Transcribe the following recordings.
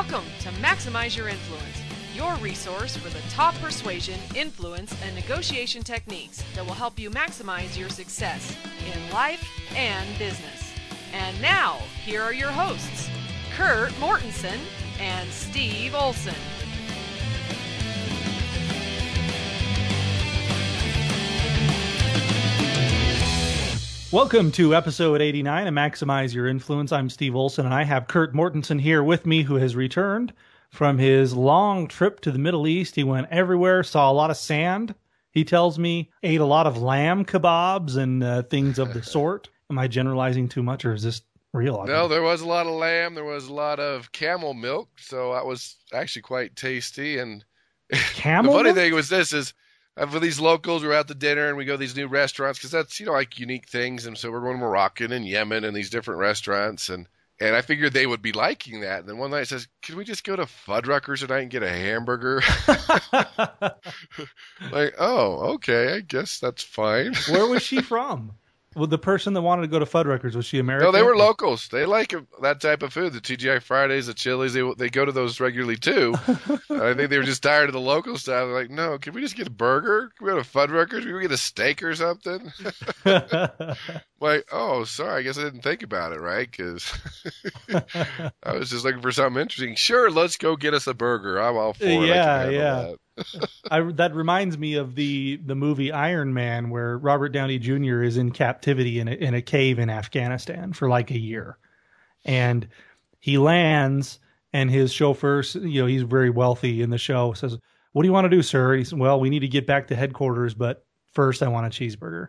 Welcome to Maximize Your Influence, your resource for the top persuasion, influence, and negotiation techniques that will help you maximize your success in life and business. And now, here are your hosts, Kurt Mortensen and Steve Olson. Welcome to episode 89 of Maximize Your Influence. I'm Steve Olson, and I have Kurt Mortensen here with me, who has returned from his long trip to the Middle East. He went everywhere, saw a lot of sand. He tells me ate a lot of lamb kebabs and things of the sort. Am I generalizing too much, or is this real? No, there was a lot of lamb. There was a lot of camel milk, so that was actually quite tasty. And Camel the funny milk? thing was this is, for these locals, we're out to dinner and we go to these new restaurants because that's, like unique things. And so we're going to Moroccan and Yemen and these different restaurants. And I figured they would be liking that. And then one night says, can we just go to Fuddruckers tonight and get a hamburger? Like, oh, okay, I guess that's fine. Where was she from? Well, the person that wanted to go to Fuddruckers, was she American? No, they were locals. They like that type of food. The TGI Fridays, the Chili's, they go to those regularly too. I think they were just tired of the local style. They're like, no, can we just get a burger? Can we go to Fuddruckers? Can we get a steak or something? Like, oh, sorry, I guess I didn't think about it, right? Because I was just looking for something interesting. Sure, let's go get us a burger. I'm all for it. Yeah. That reminds me of the movie Iron Man, where Robert Downey Jr. is in captivity in a cave in Afghanistan for like a year. And he lands, and his chauffeur, he's very wealthy in the show, says, "What do you want to do, sir?" He says, "Well, we need to get back to headquarters, but first I want a cheeseburger."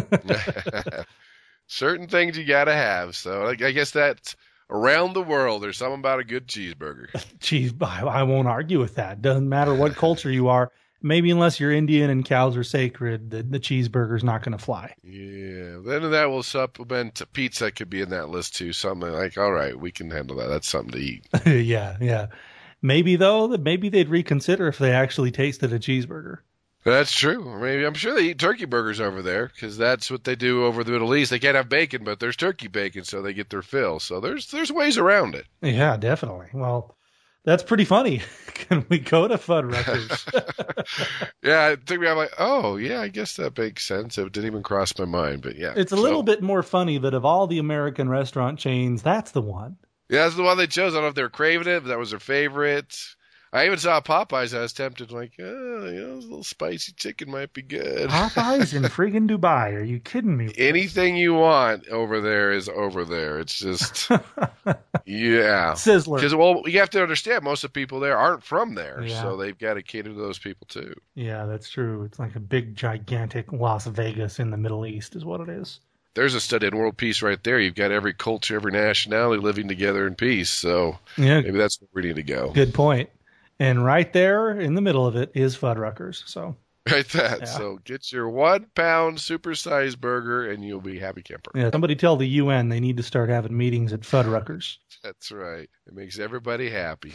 Certain things you got to have. So I guess that's around the world. There's something about a good cheeseburger. I won't argue with that. Doesn't matter what culture you are. Maybe unless you're Indian and cows are sacred, the cheeseburger's not going to fly. Yeah. Then that will supplement pizza. Could be in that list too. Something like, all right, we can handle that. That's something to eat. Yeah. Maybe they'd reconsider if they actually tasted a cheeseburger. That's true. Maybe I'm sure they eat turkey burgers over there because that's what they do over the Middle East. They can't have bacon, but there's turkey bacon, so they get their fill. So there's ways around it. Yeah, definitely. Well, that's pretty funny. Can we go to Fuddruckers? Yeah, it took me. I'm like, oh yeah, I guess that makes sense. It didn't even cross my mind, but yeah, it's a little bit more funny that of all the American restaurant chains, that's the one. Yeah, that's the one they chose. I don't know if they were craving it, but that was their favorite. I even saw Popeyes. I was tempted, like, a little spicy chicken might be good. Popeyes in friggin' Dubai. Are you kidding me? Anything you want over there is over there. It's just, yeah. Sizzler. Because, well, you have to understand, most of the people there aren't from there, yeah. So they've got to cater to those people, too. Yeah, that's true. It's like a big, gigantic Las Vegas in the Middle East is what it is. There's a study in world peace right there. You've got every culture, every nationality living together in peace. So yeah. Maybe that's where we need to go. Good point. And right there in the middle of it is Fuddruckers. So right that. Yeah. So get your 1 pound supersized burger and you'll be happy camper. Yeah, somebody tell the UN they need to start having meetings at Fuddruckers. That's right. It makes everybody happy.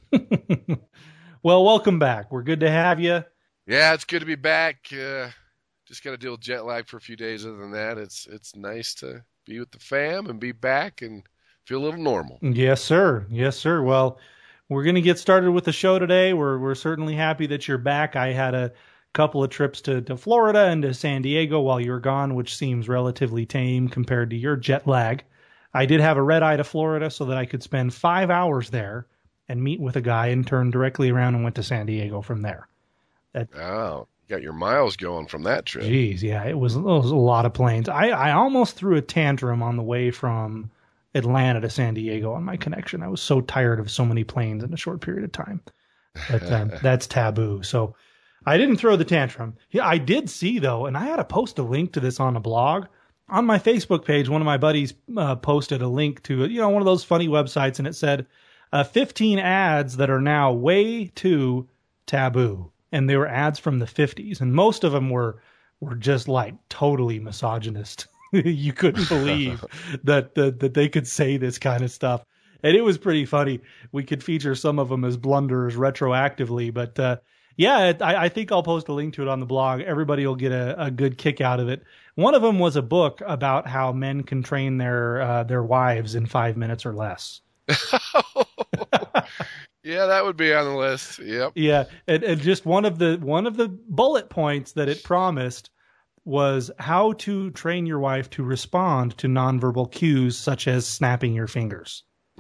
Well, welcome back. We're good to have you. Yeah, it's good to be back. Just got to deal with jet lag for a few days. Other than that, it's nice to be with the fam and be back and feel a little normal. Yes, sir. Yes, sir. Well, we're going to get started with the show today. We're certainly happy that you're back. I had a couple of trips to Florida and to San Diego while you were gone, which seems relatively tame compared to your jet lag. I did have a red eye to Florida so that I could spend 5 hours there and meet with a guy and turn directly around and went to San Diego from there. Oh, you got your miles going from that trip. Geez, yeah, it was a lot of planes. I almost threw a tantrum on the way from Atlanta to San Diego on my connection. I was so tired of so many planes in a short period of time. But that's taboo. So I didn't throw the tantrum. Yeah, I did see, though, and I had to post a link to this on a blog. On my Facebook page, one of my buddies posted a link to one of those funny websites, and it said 15 ads that are now way too taboo. And they were ads from the 50s, and most of them were just like totally misogynist. You couldn't believe that they could say this kind of stuff. And it was pretty funny. We could feature some of them as blunders retroactively. But I think I'll post a link to it on the blog. Everybody will get a good kick out of it. One of them was a book about how men can train their wives in 5 minutes or less. Yeah, that would be on the list. Yep. Yeah, and just one of the bullet points that it promised was how to train your wife to respond to nonverbal cues such as snapping your fingers.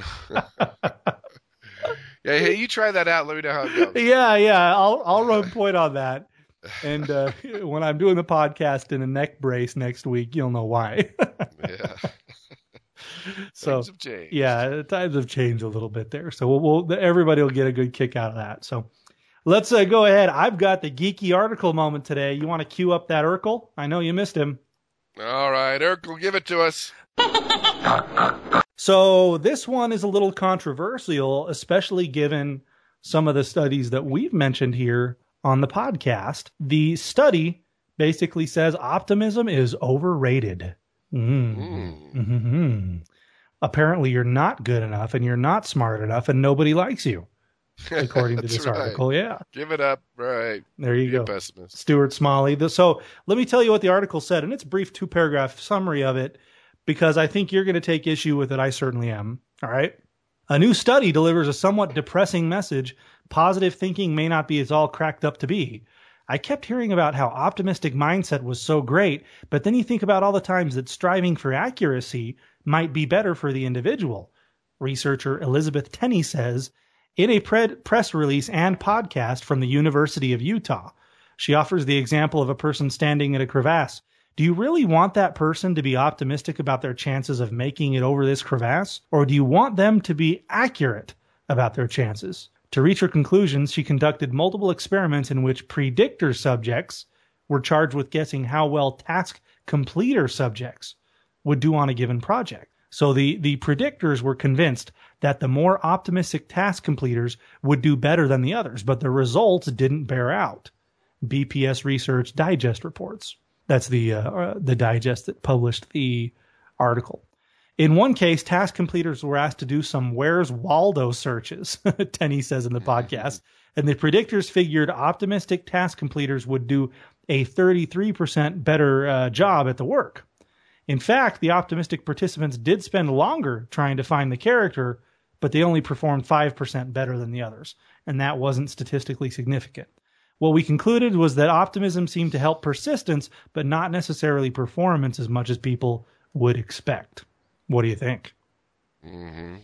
Yeah, hey, you try that out. Let me know how it goes. Yeah, I'll run point on that. And when I'm doing the podcast in a neck brace next week, you'll know why. Yeah. So Things have changed. yeah, times have changed a little bit there. So everybody will get a good kick out of that. So let's go ahead. I've got the geeky article moment today. You want to cue up that Urkel? I know you missed him. All right, Urkel, give it to us. So this one is a little controversial, especially given some of the studies that we've mentioned here on the podcast. The study basically says optimism is overrated. Mm-hmm. Apparently you're not good enough and you're not smart enough and nobody likes you, according to this article. Yeah. Give it up. Right. There you go. Pessimist. Stuart Smalley. So let me tell you what the article said, and it's a brief 2-paragraph summary of it, because I think you're going to take issue with it. I certainly am. All right. A new study delivers a somewhat depressing message. Positive thinking may not be as all cracked up to be. I kept hearing about how optimistic mindset was so great, but then you think about all the times that striving for accuracy might be better for the individual. Researcher Elizabeth Tenney says in a press release and podcast from the University of Utah. She offers the example of a person standing at a crevasse. Do you really want that person to be optimistic about their chances of making it over this crevasse? Or do you want them to be accurate about their chances? To reach her conclusions, she conducted multiple experiments in which predictor subjects were charged with guessing how well task completer subjects would do on a given project. So the predictors were convinced that the more optimistic task completers would do better than the others, but the results didn't bear out. BPS Research Digest reports. That's the digest that published the article. In one case, task completers were asked to do some Where's Waldo searches, Tenney says in the podcast, and the predictors figured optimistic task completers would do a 33% better job at the work. In fact, the optimistic participants did spend longer trying to find the character, but they only performed 5% better than the others, and that wasn't statistically significant. What we concluded was that optimism seemed to help persistence, but not necessarily performance as much as people would expect. What do you think? Mm-hmm.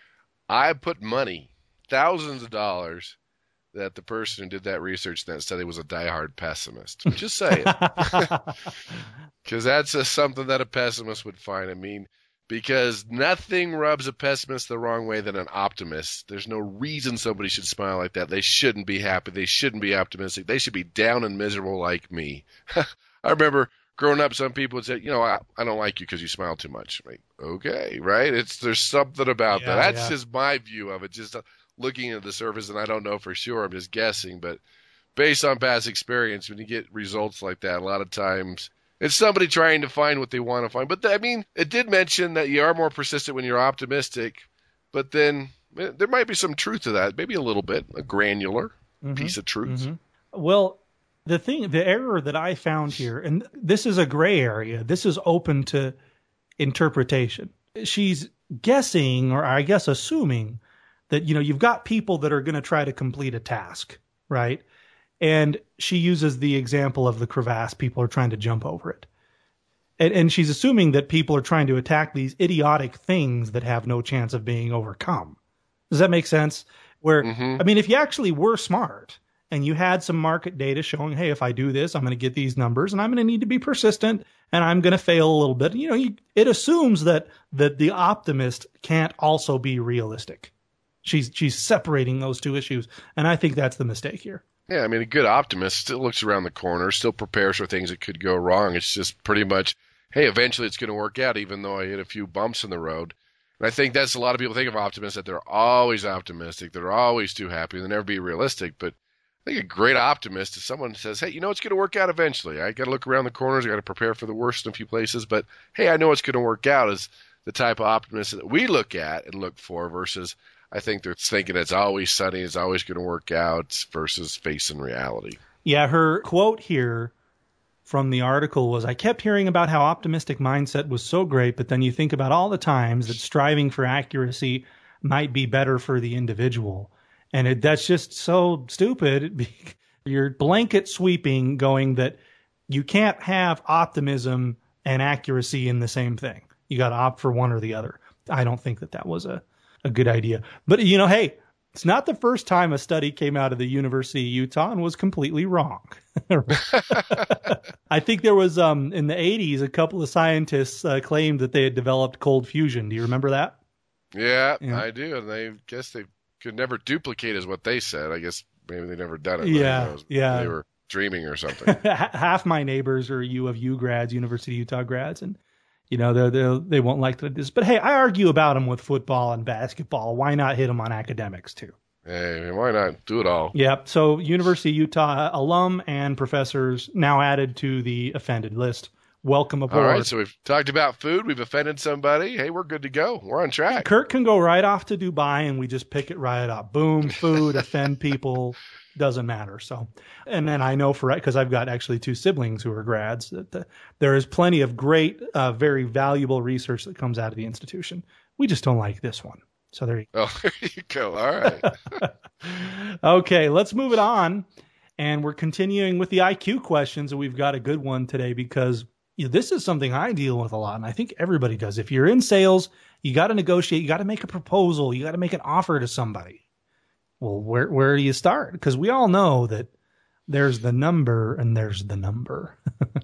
I put money, thousands of dollars, that the person who did that research in that study was a diehard pessimist. Just say it. Because that's just something that a pessimist would find. I mean, because nothing rubs a pessimist the wrong way than an optimist. There's no reason somebody should smile like that. They shouldn't be happy. They shouldn't be optimistic. They should be down and miserable like me. I remember growing up, some people would say, I don't like you because you smile too much. I'm like, okay, right? There's something about that. That's just my view of it, just looking at the surface, and I don't know for sure. I'm just guessing. But based on past experience, when you get results like that, a lot of times it's somebody trying to find what they want to find. But it did mention that you are more persistent when you're optimistic, but then there might be some truth to that, maybe a little bit, a granular piece of truth. Mm-hmm. Well, the error that I found here, and this is a gray area, this is open to interpretation. She's guessing, or I guess assuming, that, you've got people that are going to try to complete a task, right? And she uses the example of the crevasse. People are trying to jump over it. And she's assuming that people are trying to attack these idiotic things that have no chance of being overcome. Does that make sense? Where, if you actually were smart and you had some market data showing, hey, if I do this, I'm going to get these numbers and I'm going to need to be persistent and I'm going to fail a little bit. It assumes that the optimist can't also be realistic. She's separating those two issues. And I think that's the mistake here. Yeah, a good optimist still looks around the corner, still prepares for things that could go wrong. It's just pretty much, hey, eventually it's going to work out, even though I hit a few bumps in the road. And I think that's a lot of people think of optimists, that they're always optimistic, they're always too happy, they'll never be realistic. But I think a great optimist is someone who says, hey, it's going to work out eventually. I got to look around the corners, I got to prepare for the worst in a few places, but hey, I know it's going to work out, is the type of optimist that we look at and look for, versus I think they're thinking it's always sunny, it's always going to work out, versus facing reality. Yeah, her quote here from the article was, I kept hearing about how optimistic mindset was so great, but then you think about all the times that striving for accuracy might be better for the individual. And that's just so stupid. You're blanket sweeping going that you can't have optimism and accuracy in the same thing. You got to opt for one or the other. I don't think that was a good idea. But, hey, it's not the first time a study came out of the University of Utah and was completely wrong. I think there was, in the 80s, a couple of scientists claimed that they had developed cold fusion. Do you remember that? Yeah, I do. And they could never duplicate is what they said. I guess maybe they never done it. Yeah. They were dreaming or something. Half my neighbors are U of U grads, University of Utah grads, and they won't like this. But hey, I argue about them with football and basketball. Why not hit them on academics too? Hey, why not do it all? Yep. So University of Utah alum and professors now added to the offended list. Welcome aboard. All right, so we've talked about food. We've offended somebody. Hey, we're good to go. We're on track. Kurt can go right off to Dubai, and we just pick it right up. Boom, food, offend people, doesn't matter. So, and then I know because I've got actually 2 siblings who are grads, that there is plenty of great, very valuable research that comes out of the institution. We just don't like this one. So there you go. Oh, there you go. All right. Okay, let's move it on. And we're continuing with the IQ questions, and we've got a good one today because this is something I deal with a lot, and I think everybody does. If you're in sales, you got to negotiate, you got to make a proposal, you got to make an offer to somebody. Well, where do you start? Because we all know that there's the number and there's the number.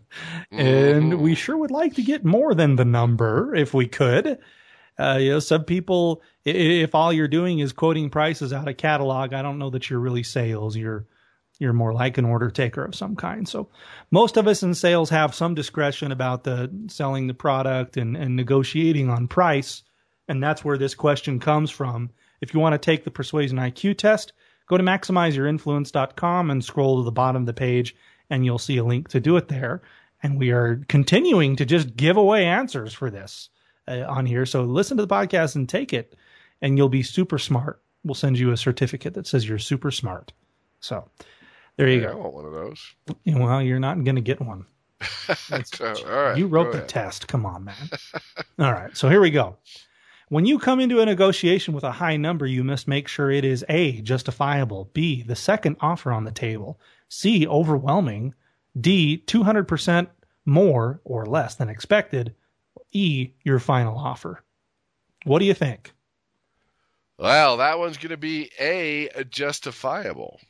And we sure would like to get more than the number if we could. Some people, if all you're doing is quoting prices out of catalog, I don't know that you're really sales. You're more like an order taker of some kind. So most of us in sales have some discretion about selling the product and negotiating on price. And that's where this question comes from. If you want to take the Persuasion IQ test, go to maximizeyourinfluence.com and scroll to the bottom of the page, and you'll see a link to do it there. And we are continuing to just give away answers for this on here. So listen to the podcast and take it, and you'll be super smart. We'll send you a certificate that says you're super smart. So there you go. I want one of those. Well, you're not going to get one. All right. You wrote the test. Come on, man. All right. So here we go. When you come into a negotiation with a high number, you must make sure it is A, justifiable, B, the second offer on the table, C, overwhelming, D, 200% more or less than expected, E, your final offer. What do you think? Well, that one's going to be A, justifiable.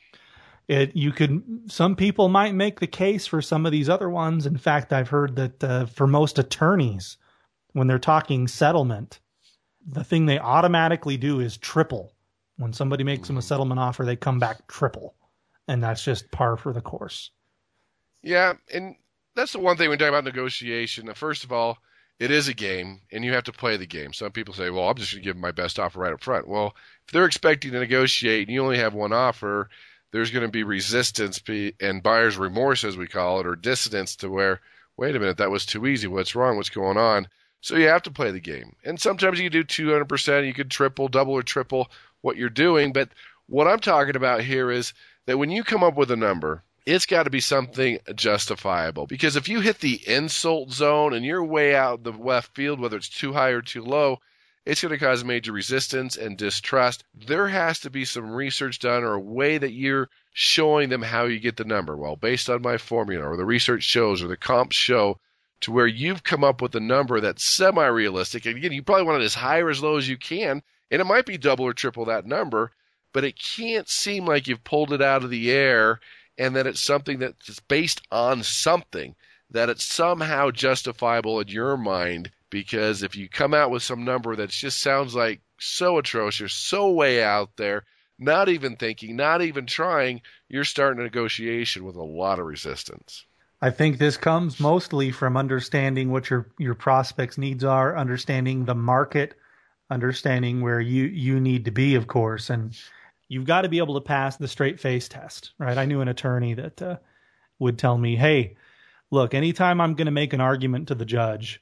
Some people might make the case for some of these other ones. In fact, I've heard that for most attorneys, when they're talking settlement, the thing they automatically do is triple. When somebody makes them a settlement offer, they come back triple. And that's just par for the course. Yeah, and that's the one thing when we talk about negotiation. First of all, it is a game, and you have to play the game. Some people say, well, I'm just going to give them my best offer right up front. Well, if they're expecting to negotiate and you only have one offer, there's going to be resistance and buyer's remorse, as we call it, or dissonance to where, wait a minute, that was too easy. What's wrong? What's going on? So you have to play the game. And sometimes you can do 200%. You could triple, double, or triple what you're doing. But what I'm talking about here is that when you come up with a number, it's got to be something justifiable. Because if you hit the insult zone and you're way out the left field, whether it's too high or too low, it's going to cause major resistance and distrust. There has to be some research done or a way that you're showing them how you get the number. Well, based on my formula, or the research shows, or the comps show, to where you've come up with a number that's semi-realistic. And again, you probably want it as high or as low as you can, and it might be double or triple that number, but it can't seem like you've pulled it out of the air and that it's something that's based on something, that it's somehow justifiable in your mind. Because if you come out with some number that just sounds like so atrocious, so way out there, not even thinking, not even trying, you're starting a negotiation with a lot of resistance. I think this comes mostly from understanding what your prospects' needs are, understanding the market, understanding where you need to be, of course. And you've got to be able to pass the straight face test, right? I knew an attorney that would tell me, hey, look, anytime I'm going to make an argument to the judge,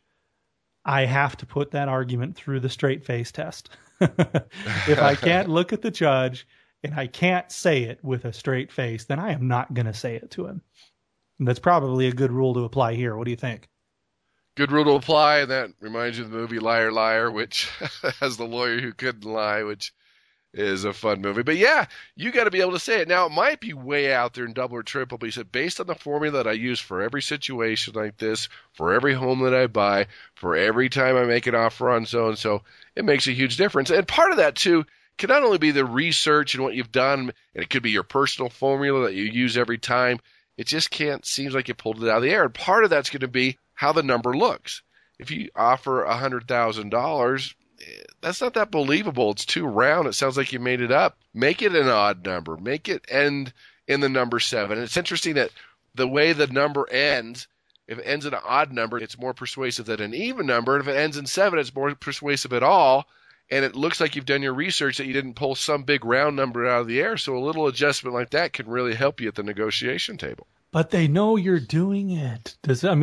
I have to put that argument through the straight face test. If I can't look at the judge and I can't say it with a straight face, then I am not going to say it to him. And that's probably a good rule to apply here. What do you think? Good rule to apply. And that reminds you of the movie Liar, Liar, which has the lawyer who couldn't lie, which is a fun movie. But yeah, you got to be able to say it. Now, it might be way out there in double or triple, but he said, based on the formula that I use for every situation like this, for every home that I buy, for every time I make an offer on so-and-so, it makes a huge difference. And part of that, too, can not only be the research and what you've done, and it could be your personal formula that you use every time. It just seems like you pulled it out of the air. And part of that's going to be how the number looks. If you offer $100,000, that's not that believable. It's too round. It sounds like you made it up. Make it an odd number. Make it end in the number 7. And it's interesting that the way the number ends, if it ends in an odd number, it's more persuasive than an even number. And if it ends in 7, it's more persuasive at all. And it looks like you've done your research that you didn't pull some big round number out of the air. So a little adjustment like that can really help you at the negotiation table. But they know you're doing it.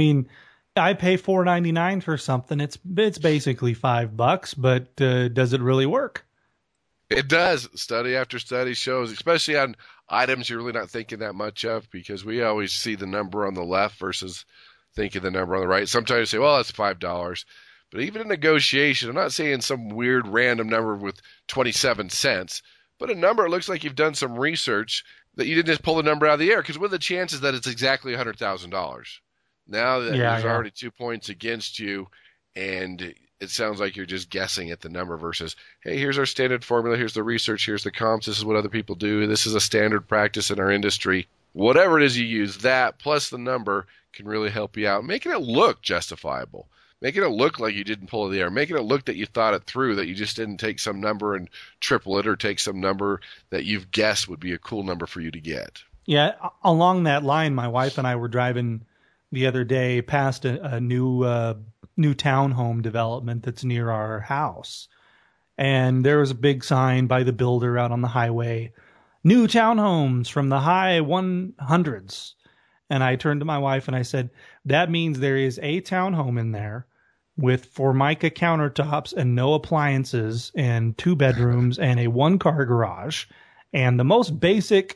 I pay $4.99 for something. It's basically $5, but does it really work? It does. Study after study shows, especially on items you're really not thinking that much of, because we always see the number on the left versus thinking the number on the right. Sometimes you say, well, that's $5. But even in negotiation, I'm not saying some weird random number with 27 cents, but a number it looks like you've done some research that you didn't just pull the number out of the air, because what are the chances that it's exactly $100,000? Now that there's already 2 points against you, and it sounds like you're just guessing at the number versus, hey, here's our standard formula, here's the research, here's the comps, this is what other people do, this is a standard practice in our industry. Whatever it is you use, that plus the number can really help you out, making it look justifiable. Making it look like you didn't pull it out of the air. Making it look that you thought it through, that you just didn't take some number and triple it, or take some number that you've guessed would be a cool number for you to get. Yeah, along that line, my wife and I were driving the other day past a new townhome development that's near our house. And there was a big sign by the builder out on the highway, new townhomes from the high 100s. And I turned to my wife and I said, that means there is a townhome in there with Formica countertops and no appliances and 2 bedrooms and a 1-car garage and the most basic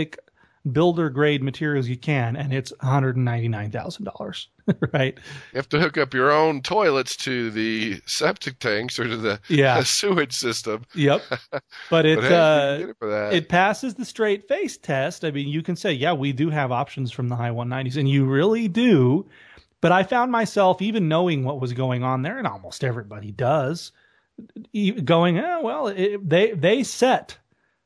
builder grade materials you can, and it's $199,000, right? You have to hook up your own toilets to the septic tanks or to the sewage system. Yep. But hey, it passes the straight face test. I mean, you can say, yeah, we do have options from the high 190s, and you really do. But I found myself, even knowing what was going on there, and almost everybody does, going, they set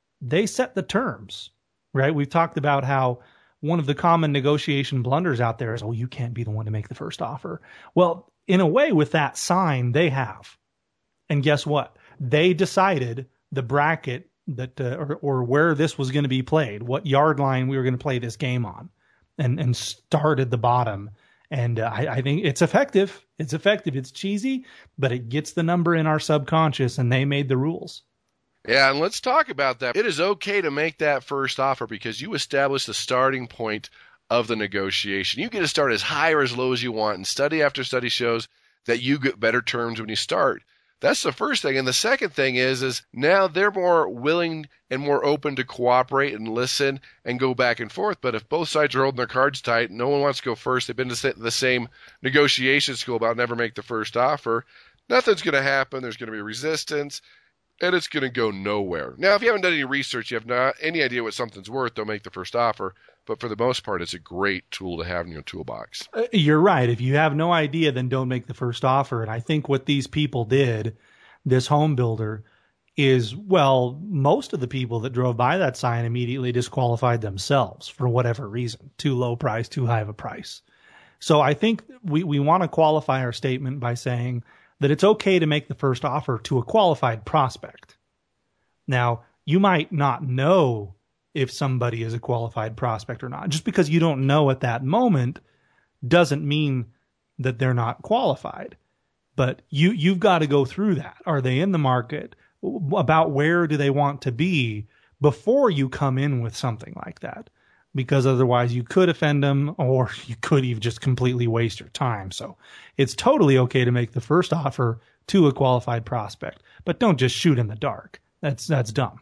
the terms, right? We've talked about how one of the common negotiation blunders out there is, you can't be the one to make the first offer. Well, in a way, with that sign, they have. And guess what? They decided the bracket that or where this was going to be played, what yard line we were going to play this game on, and started the bottom. And I think it's effective. It's effective. It's cheesy, but it gets the number in our subconscious, and they made the rules. Yeah, and let's talk about that. It is okay to make that first offer because you establish the starting point of the negotiation. You get to start as high or as low as you want, and study after study shows that you get better terms when you start. That's the first thing. And the second thing is now they're more willing and more open to cooperate and listen and go back and forth. But if both sides are holding their cards tight, no one wants to go first, they've been to the same negotiation school about never make the first offer, nothing's going to happen. There's going to be resistance, and it's going to go nowhere. Now, if you haven't done any research, you have not any idea what something's worth, don't make the first offer. But for the most part, it's a great tool to have in your toolbox. You're right. If you have no idea, then don't make the first offer. And I think what these people did, this home builder, is, most of the people that drove by that sign immediately disqualified themselves for whatever reason. Too low price, too high of a price. So I think we want to qualify our statement by saying that it's okay to make the first offer to a qualified prospect. Now, you might not know if somebody is a qualified prospect or not. Just because you don't know at that moment doesn't mean that they're not qualified. But you've got to go through that. Are they in the market? About where do they want to be before you come in with something like that? Because otherwise you could offend them, or you could even just completely waste your time. So it's totally okay to make the first offer to a qualified prospect, but don't just shoot in the dark. That's dumb.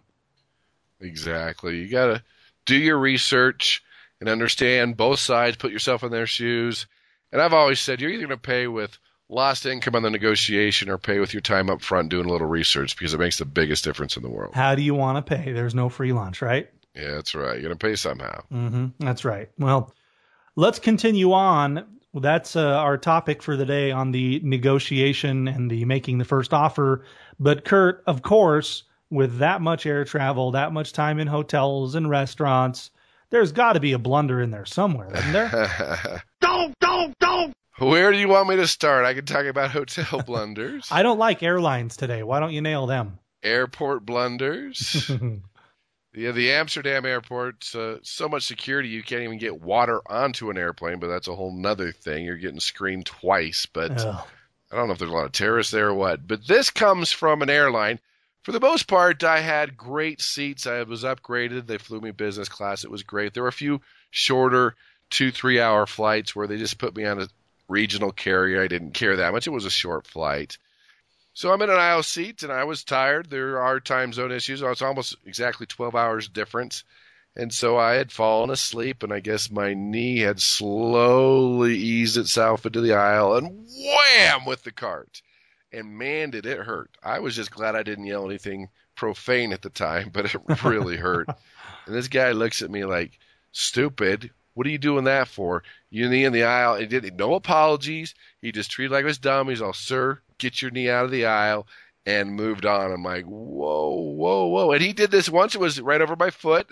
Exactly. You got to do your research and understand both sides, put yourself in their shoes. And I've always said you're either going to pay with lost income on the negotiation or pay with your time up front doing a little research because it makes the biggest difference in the world. How do you want to pay? There's no free lunch, right? Yeah, that's right. You're going to pay somehow. That's right. Well, let's continue on. That's our topic for the day on the negotiation and the making the first offer. But Kurt, of course, with that much air travel, that much time in hotels and restaurants, there's got to be a blunder in there somewhere, isn't there? Don't! Where do you want me to start? I can talk about hotel blunders. I don't like airlines today. Why don't you nail them? Airport blunders. Yeah, the Amsterdam airport, so much security you can't even get water onto an airplane, but that's a whole nother thing. You're getting screened twice, but I don't know if there's a lot of terrorists there or what. But this comes from an airline. For the most part, I had great seats. I was upgraded. They flew me business class. It was great. There were a few shorter 2-3 hour flights where they just put me on a regional carrier. I didn't care that much. It was a short flight. So I'm in an aisle seat, and I was tired. There are time zone issues. It's almost exactly 12 hours difference. And so I had fallen asleep, and I guess my knee had slowly eased itself into the aisle, and wham with the cart. And man, did it hurt. I was just glad I didn't yell anything profane at the time, but it really hurt. And this guy looks at me like, stupid. What are you doing that for? You knee in the aisle. He did no apologies. He just treated like it was dumb. He's all, sir, get your knee out of the aisle, and moved on. I'm like, whoa. And he did this once. It was right over my foot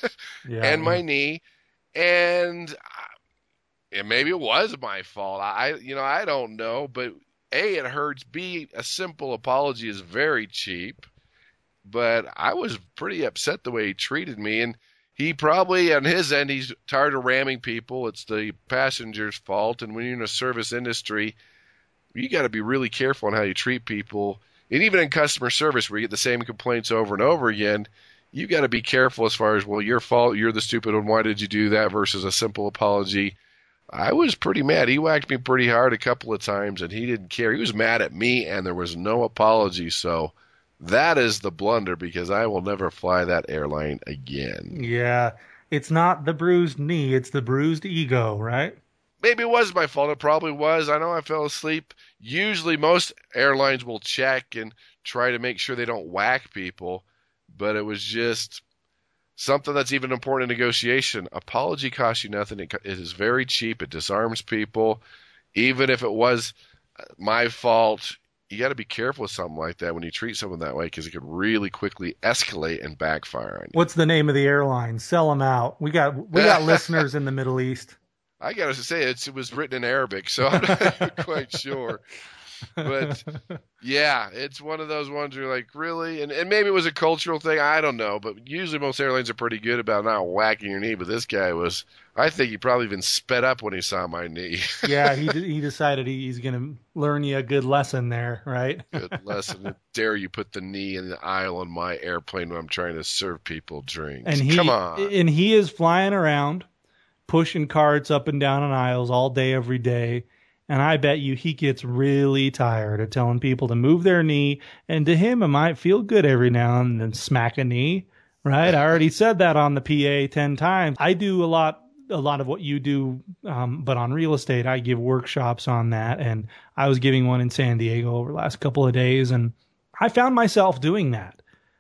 and my knee. And maybe it was my fault. I don't know. But A, it hurts. B, a simple apology is very cheap. But I was pretty upset the way he treated me. And he probably, on his end, he's tired of ramming people. It's the passenger's fault. And when you're in a service industry, you got to be really careful on how you treat people. And even in customer service, where you get the same complaints over and over again, you got to be careful as far as, well, your fault, you're the stupid one, why did you do that, versus a simple apology. I was pretty mad. He whacked me pretty hard a couple of times, and he didn't care. He was mad at me, and there was no apology. So that is the blunder, because I will never fly that airline again. Yeah, it's not the bruised knee, it's the bruised ego, right? Maybe it was my fault. It probably was. I know I fell asleep. Usually most airlines will check and try to make sure they don't whack people, but it was just something that's even important in negotiation. Apology costs you nothing. It is very cheap. It disarms people. Even if it was my fault, you got to be careful with something like that when you treat someone that way, because it could really quickly escalate and backfire on you. What's the name of the airline? Sell them out. We got listeners in the Middle East. I got to say, it was written in Arabic, so I'm not quite sure. But, yeah, it's one of those ones where you're like, really? And maybe it was a cultural thing. I don't know. But usually most airlines are pretty good about not whacking your knee. But this guy was, I think he probably even sped up when he saw my knee. Yeah, he decided he's going to learn you a good lesson there, right? Good lesson. How dare you put the knee in the aisle on my airplane when I'm trying to serve people drinks. Come on. And he is flying around, pushing carts up and down on aisles all day, every day. And I bet you he gets really tired of telling people to move their knee. And to him, it might feel good every now and then smack a knee, right? I already said that on the PA 10 times. I do a lot of what you do, but on real estate, I give workshops on that. And I was giving one in San Diego over the last couple of days, and I found myself doing that.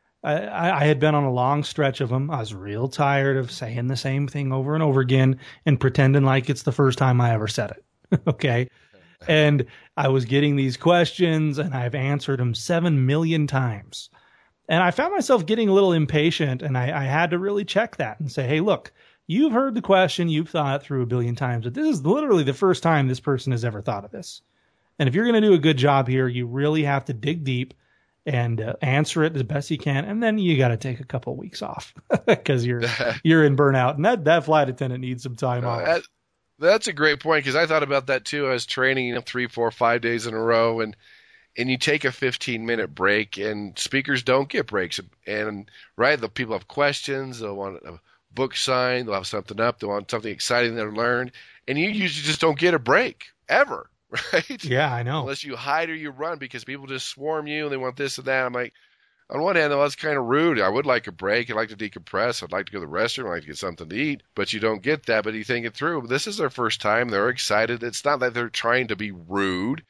I had been on a long stretch of them. I was real tired of saying the same thing over and over again and pretending like it's the first time I ever said it. Okay. And I was getting these questions, and I've answered them 7 million times. And I found myself getting a little impatient, and I had to really check that and say, hey, look, you've heard the question, you've thought it through a billion times, but this is literally the first time this person has ever thought of this. And if you're going to do a good job here, you really have to dig deep and answer it as best you can. And then you got to take a couple of weeks off because you're in burnout. And that flight attendant needs some time off. That's a great point, because I thought about that too. I was training 3, 4, 5 days in a row, and you take a 15-minute break, and speakers don't get breaks. And right, the people have questions. They'll want a book signed. They'll have something up. They want something exciting to learn. And you usually just don't get a break ever, right? Yeah, I know. Unless you hide or you run, because people just swarm you and they want this and that. I'm like, on one hand, though, that's kind of rude. I would like a break. I'd like to decompress. I'd like to go to the restroom. I'd like to get something to eat. But you don't get that. But you think it through. This is their first time. They're excited. It's not that they're trying to be rude.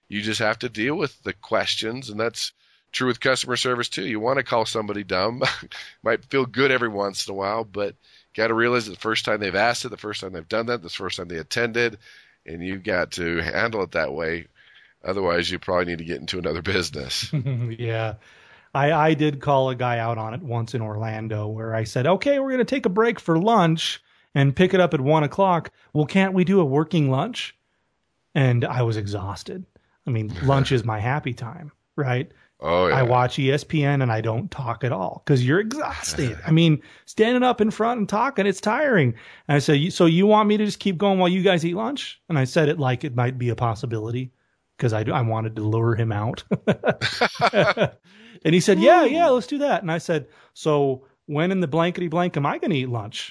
you just have to deal with the questions, and that's true with customer service too. You want to call somebody dumb. Might feel good every once in a while, but got to realize that the first time they've asked it, the first time they've done that, the first time they attended, and you've got to handle it that way. Otherwise, you probably need to get into another business. Yeah. I did call a guy out on it once in Orlando where I said, okay, we're going to take a break for lunch and pick it up at 1:00. Well, can't we do a working lunch? And I was exhausted. I mean, lunch is my happy time, right? Oh, yeah. I watch ESPN and I don't talk at all because you're exhausted. I mean, standing up in front and talking, it's tiring. And I said, so you want me to just keep going while you guys eat lunch? And I said it like it might be a possibility because I wanted to lure him out. And he said, yeah, let's do that. And I said, so when in the blankety blank am I going to eat lunch?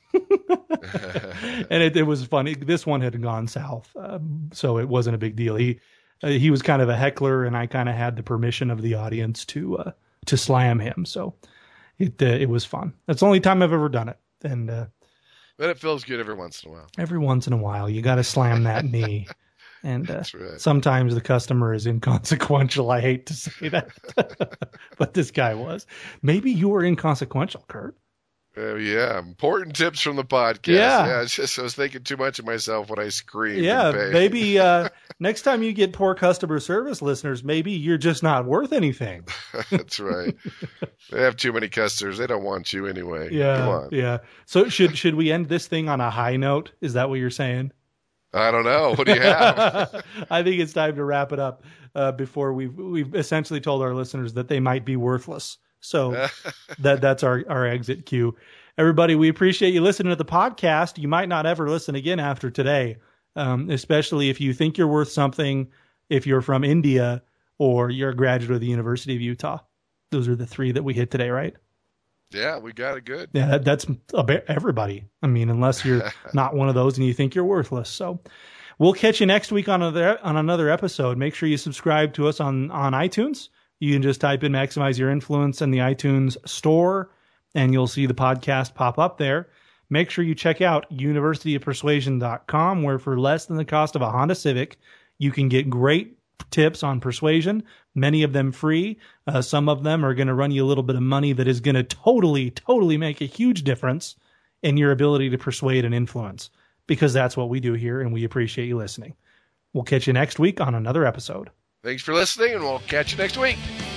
And it was funny. This one had gone south, so it wasn't a big deal. He was kind of a heckler, and I kind of had the permission of the audience to slam him. So it was fun. That's the only time I've ever done it. And but it feels good every once in a while. Every once in a while, you got to slam that knee. And That's right. Sometimes the customer is inconsequential. I hate to say that, but this guy was. Maybe you were inconsequential, Kurt. Yeah, important tips from the podcast. Yeah, it's just I was thinking too much of myself when I screamed. Yeah, maybe next time you get poor customer service listeners, maybe you're just not worth anything. That's right. They have too many customers. They don't want you anyway. Yeah, come on. Yeah. So should we end this thing on a high note? Is that what you're saying? I don't know. What do you have? I think it's time to wrap it up before we've essentially told our listeners that they might be worthless. So that's our exit cue. Everybody, we appreciate you listening to the podcast. You might not ever listen again after today, especially if you think you're worth something, if you're from India, or you're a graduate of the University of Utah. Those are the three that we hit today, right? Yeah, we got it good. Yeah, that's everybody. I mean, unless you're not one of those and you think you're worthless. So we'll catch you next week on another episode. Make sure you subscribe to us on iTunes. You can just type in Maximize Your Influence in the iTunes store, and you'll see the podcast pop up there. Make sure you check out universityofpersuasion.com, where for less than the cost of a Honda Civic, you can get great tips on persuasion, many of them free. Some of them are going to run you a little bit of money that is going to totally make a huge difference in your ability to persuade and influence, because that's what we do here, and we appreciate you listening. We'll catch you next week on another episode. Thanks for listening, and we'll catch you next week.